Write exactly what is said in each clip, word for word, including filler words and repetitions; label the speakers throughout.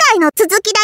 Speaker 1: 回の続きだ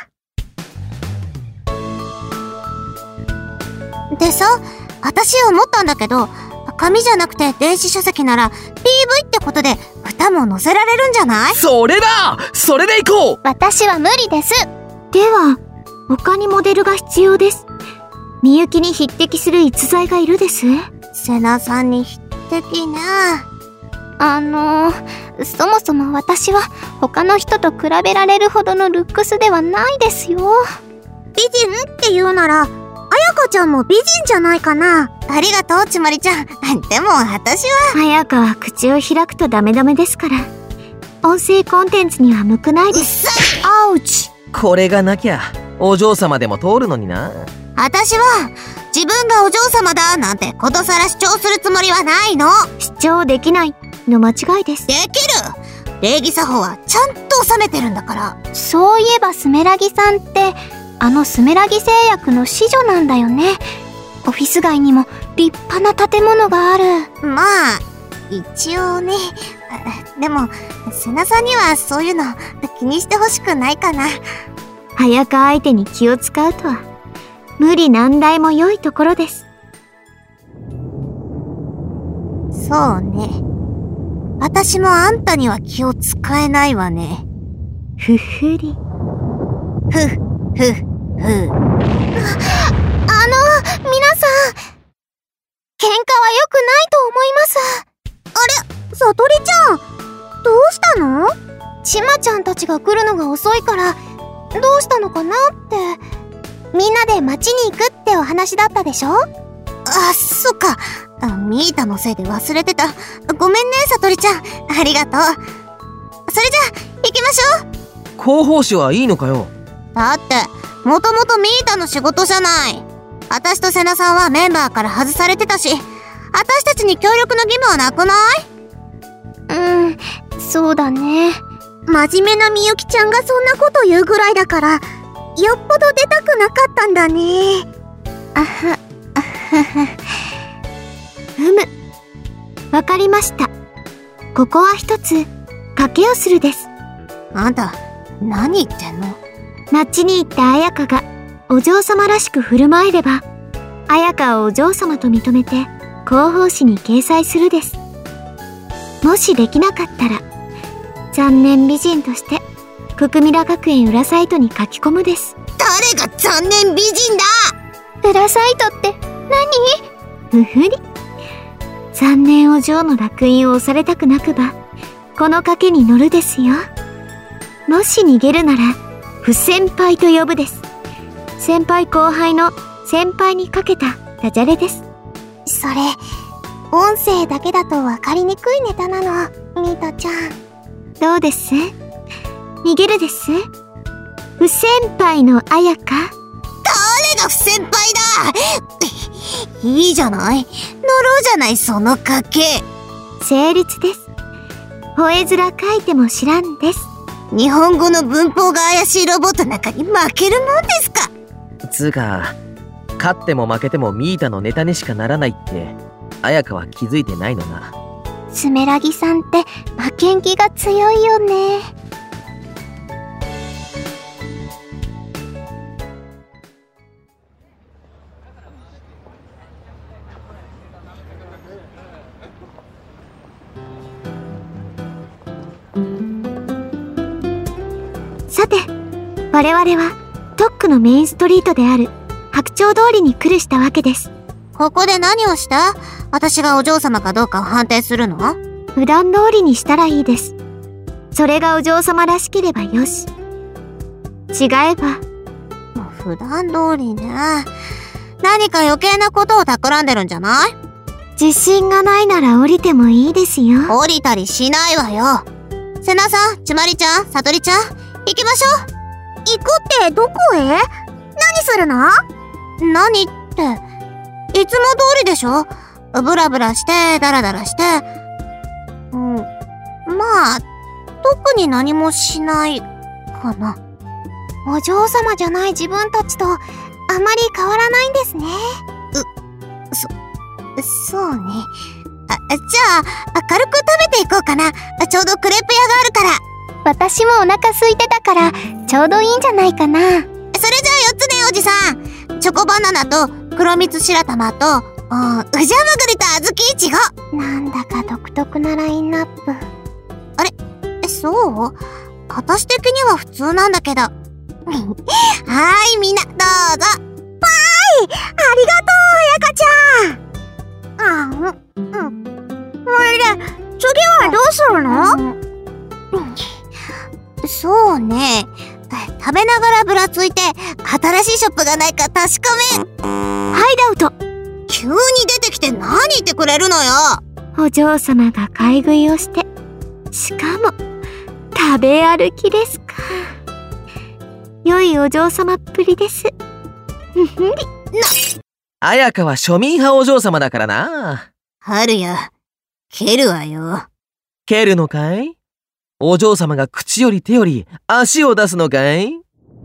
Speaker 1: よ。でさ、私思ったんだけど、紙じゃなくて電子書籍なら ピーブイ ってことで歌も載せられるんじゃない？
Speaker 2: それだ！それでいこう！
Speaker 3: 私は無理です。
Speaker 4: では、他にモデルが必要です。みゆきに匹敵する逸材がいるです。
Speaker 1: セナさんに匹敵ね。
Speaker 3: あのー、そもそも私は他の人と比べられるほどのルックスではないですよ。
Speaker 1: 美人って言うなら、あやかちゃんも美人じゃないかな。ありがとう、ちまりちゃん。でも私は。
Speaker 4: あやかは口を開くとダメダメですから。音声コンテンツには向くないです。
Speaker 1: アウチ。
Speaker 2: これがなきゃ、お嬢様でも通るのにな。
Speaker 1: 私は、自分がお嬢様だなんてことさら主張するつもりはないの。
Speaker 4: 主張できないの間違いです。
Speaker 1: できる！礼儀作法はちゃんと収めてるんだから。
Speaker 3: そういえばスメラギさんって、あのスメラギ製薬の子女なんだよね。オフィス街にも立派な建物がある。
Speaker 1: まあ、一応ね。でも、セナさんにはそういうの気にしてほしくないかな。
Speaker 4: 早川相手に気を使うとは、無理難題も良いところです。
Speaker 1: そうね。私もあんたには気を使えないわね。
Speaker 4: ふふり。
Speaker 1: ふ、ふ、ふ。あ、あの、皆さん。喧嘩は良くないと思います。あれ、さとりちゃん。どうしたの？
Speaker 3: ちまちゃんたちが来るのが遅いから、どうしたのかなって。みんなで街に行くってお話だったでしょ？
Speaker 1: あ、そっか。ミータのせいで忘れてた。ごめんね、さとりちゃん。ありがとう。それじゃあ、行きましょう。
Speaker 2: 広報誌はいいのかよ。
Speaker 1: だって、もともとミータの仕事じゃない。私とセナさんはメンバーから外されてたし、私たちに協力の義務はなくない？
Speaker 3: うん、そうだね。
Speaker 1: 真面目なみゆきちゃんがそんなこと言うぐらいだから、よっぽど出たくなかったんだね。
Speaker 3: あは、あはは。
Speaker 4: うむ。わかりました。ここは一つ、賭けをするです。
Speaker 1: あんた、何言ってんの？
Speaker 4: 街に行った綾香が、お嬢様らしく振る舞えれば、綾香をお嬢様と認めて、広報誌に掲載するです。もしできなかったら、残念美人として、くくみら学園裏サイトに書き込むです。
Speaker 1: 誰が残念美人だ！
Speaker 3: 裏サイトって
Speaker 4: 何？ふふり。残念お嬢の烙印を押されたくなくば、この賭けに乗るですよ。もし逃げるなら、不先輩と呼ぶです。先輩後輩の先輩にかけたダジャレです。
Speaker 3: それ、音声だけだと分かりにくいネタなの、ミータちゃん。
Speaker 4: どうです？逃げるです？不先輩の綾香？
Speaker 1: 誰が不先輩だ！いいじゃない。乗ろうじゃない、その賭け。
Speaker 4: 成立です。吠え面書いても知らんです。
Speaker 1: 日本語の文法が怪しいロボットなんかに負けるもんですか？
Speaker 2: つうか、勝っても負けてもミータのネタにしかならないって、綾香は気づいてないのな。
Speaker 3: スメラギさんって負けん気が強いよね。
Speaker 4: さて、我々は特区のメインストリートである白鳥通りに来るしたわけです。
Speaker 1: ここで何をした？私がお嬢様かどうかを判定するの？
Speaker 4: 普段通りにしたらいいです。それがお嬢様らしければよし。違えば。
Speaker 1: 普段通りね。何か余計なことを企んでるんじゃない？
Speaker 4: 自信がないなら降りてもいいですよ。
Speaker 1: 降りたりしないわよ。セナさん、ちまりちゃん、さとりちゃん、行きましょう。行くってどこへ？何するの？何って、いつも通りでしょ？ブラブラして、ダラダラして。うん、まあ、特に何もしないかな。
Speaker 3: お嬢様じゃない自分たちとあまり変わらないんですね。
Speaker 1: う、そ、そうね。あ、じゃあ、軽く食べていこうかな。ちょうどクレープ屋があるから。
Speaker 3: 私もお腹空いてたからちょうどいいんじゃないかな。
Speaker 1: それじゃあよっつね、おじさん。チョコバナナと黒蜜白玉と、うん、うじゃむぐりとあずきいちご。
Speaker 3: なんだか独特なラインナップ。
Speaker 1: あれえ、そう？私的には普通なんだけど。はーい、みんな、どうぞ。ぱーい！ありがとう、あやかちゃん。うん、うん。それで、次はどうするの？そうね。食べながらぶらついて、新しいショップがないか確かめ。
Speaker 4: ハイダウト。
Speaker 1: 急に出てきて何言ってくれるのよ。
Speaker 4: お嬢様が買い食いをして、しかも、食べ歩きですか。良いお嬢様っぷりです。ふふり。
Speaker 2: 綾香は庶民派お嬢様だからな。
Speaker 1: 春や、蹴るわよ。
Speaker 2: 蹴るのかい？お嬢様が口より手より足を出すのかい？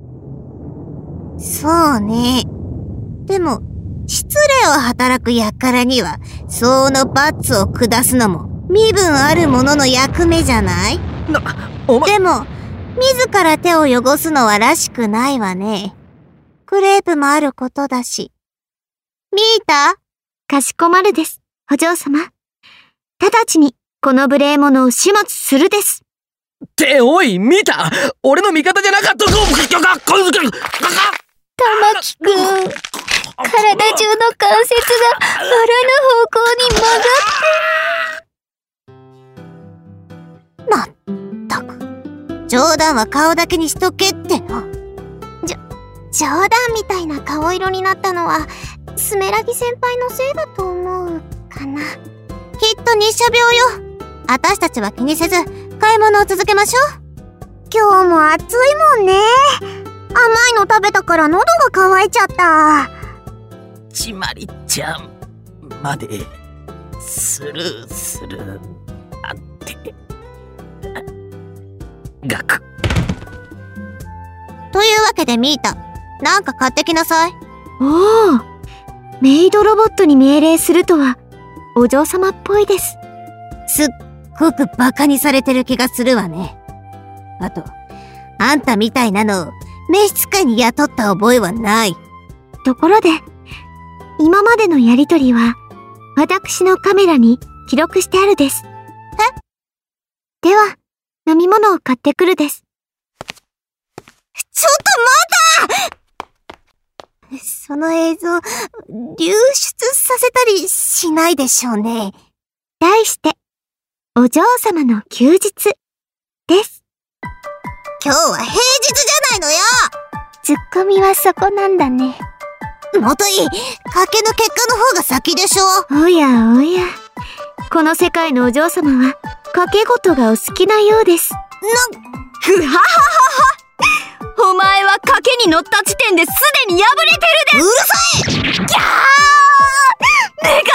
Speaker 1: そうね。でも、失礼を働く輩には、相応の罰を下すのも、身分ある者の役目じゃない？
Speaker 2: な、お前。
Speaker 1: でも、自ら手を汚すのはらしくないわね。クレープもあることだし。ミータ？
Speaker 4: かしこまるです、お嬢様。直ちに、この無礼者を始末するです。
Speaker 2: って、おい、見た？俺の味方じゃなかったぞ！
Speaker 3: 玉木くん、体中の関節があらぬ方向に曲がって。
Speaker 1: まったく、冗談は顔だけにしとけっての。
Speaker 3: じょ、冗談みたいな顔色になったのは、スメラギ先輩のせいだと思うかな。
Speaker 1: きっと日射病よ。私たちは気にせず、買い物を続けましょう。
Speaker 3: 今日も暑いもんね。甘いの食べたから喉が渇いちゃった。
Speaker 2: ちまりちゃんまでスルーするなんて。ガク。
Speaker 1: というわけでミータ、なんか買ってきなさい。
Speaker 4: おお、メイドロボットに命令するとはお嬢様っぽいです。
Speaker 1: すっごくバカにされてる気がするわね。あと、あんたみたいなのを召使いに雇った覚えはない。
Speaker 4: ところで、今までのやりとりは私のカメラに記録してあるです。
Speaker 1: え？
Speaker 4: では、飲み物を買ってくるです。
Speaker 1: ちょっと待った！その映像、流出させたりしないでしょうね。
Speaker 4: 題して、お嬢様の休日です。
Speaker 1: 今日は平日じゃないのよ！
Speaker 3: ツッコミはそこなんだね。
Speaker 1: もといい、賭けの結果の方が先でしょ。
Speaker 4: おやおや、この世界のお嬢様は賭け事がお好きなようです。
Speaker 1: な、
Speaker 3: ふはははは。お前は賭けに乗った時点ですでに破れてるです。
Speaker 1: うるさい！
Speaker 3: ギャー！目が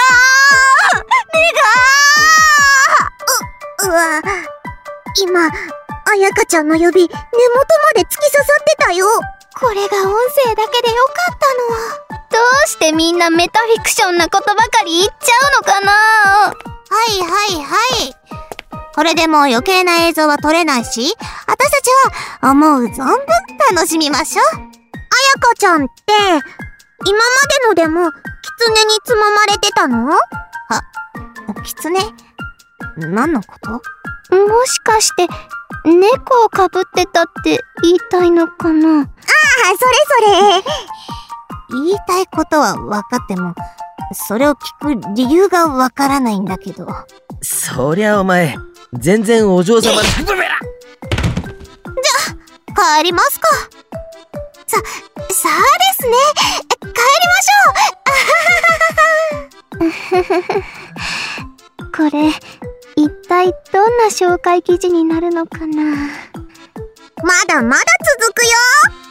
Speaker 3: ー！目がー！う、うわ、今、あやかちゃんの指、根元まで突き刺さってたよ。これが音声だけでよかったの。どうしてみんなメタフィクションなことばかり言っちゃうのかな。
Speaker 1: はいはいはい。これでもう余計な映像は撮れないし、私たちは思う存分楽しみましょう。
Speaker 3: あやかちゃんって、今までのでも、キツネにつままれてたの？
Speaker 1: あ、キツネ？何のこと？
Speaker 3: もしかして、猫をかぶってたって言いたいのかな？ああ、それそれ。
Speaker 1: 言いたいことは分かっても、それを聞く理由が分からないんだけど。
Speaker 2: そりゃお前、全然お嬢様の。じゃ
Speaker 1: あ、帰りますか。
Speaker 3: さ、さあですね。帰りましょう。これ、一体どんな紹介記事になるのかな。
Speaker 1: まだまだ続くよ。